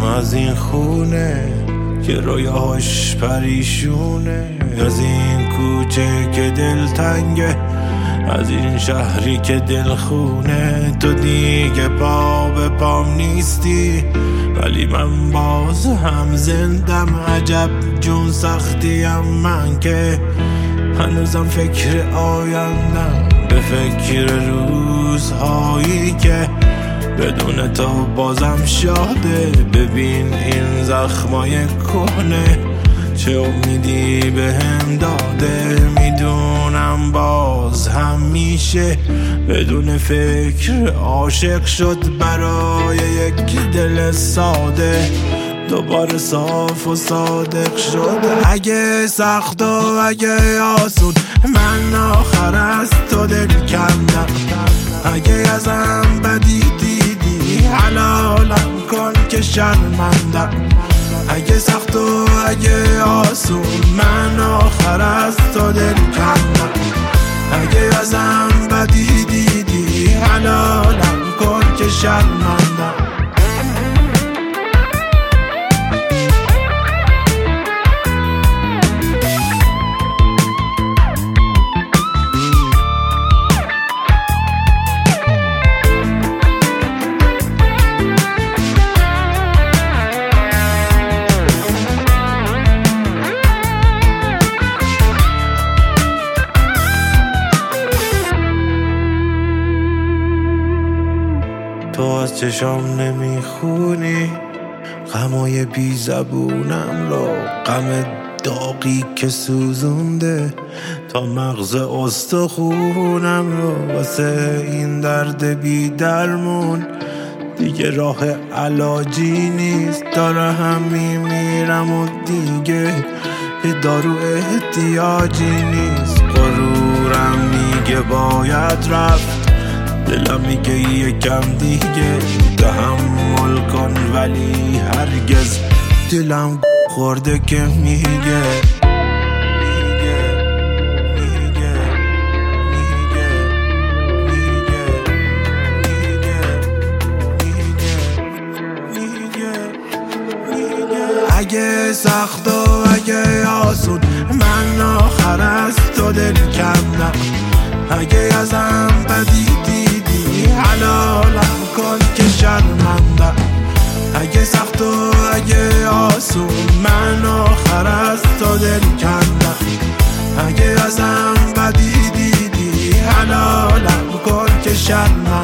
از این خونه که رویاش پریشونه، از این کوچه که دلتنگه، از این شهری که دلخونه. تو دیگه پا به پام نیستی ولی من باز هم زندم. عجب جون سختیم من که هنوزم فکر آیندم، به فکر روزهایی که بدون تو بازم شاده. ببین این زخمای کهنه چه امیدی به هم داده. میدونم باز هم میشه بدون فکر عاشق شد برای یک دل ساده. دوباره صاف و صادق شد. اگه سخت و اگه آسون من آخر از تو دل کندم. اگه ازم بدی دیدی حلالم کن که شرمندم. اگه سخت و اگه آسون من آخر از تو دل کندم. اگه ازم بدی دیدی حلالم کن که شرمندم. تو از چشام نمیخونی غمای بی زبونم رو، غم داغی که سوزونده تا مغز استخونم رو. واسه این درد بی درمون دیگه راه علاجی نیست. داره هم میمیرم و دیگه دارو احتیاجی نیست. غرورم میگه باید رفت، دلم میگه یکم دیگه تحمل کن، ولی هرگز دلم خورده که میگه اگه سخت و اگه آسون من آخر از تو دل کندم. اگه ازم بدی دیدی حلالم کن که شرمندم. اگه سخت و اگه آسون من آخر از تو دل کندم. اگه ازم بدی دیدی حلالم کن که شرمندم.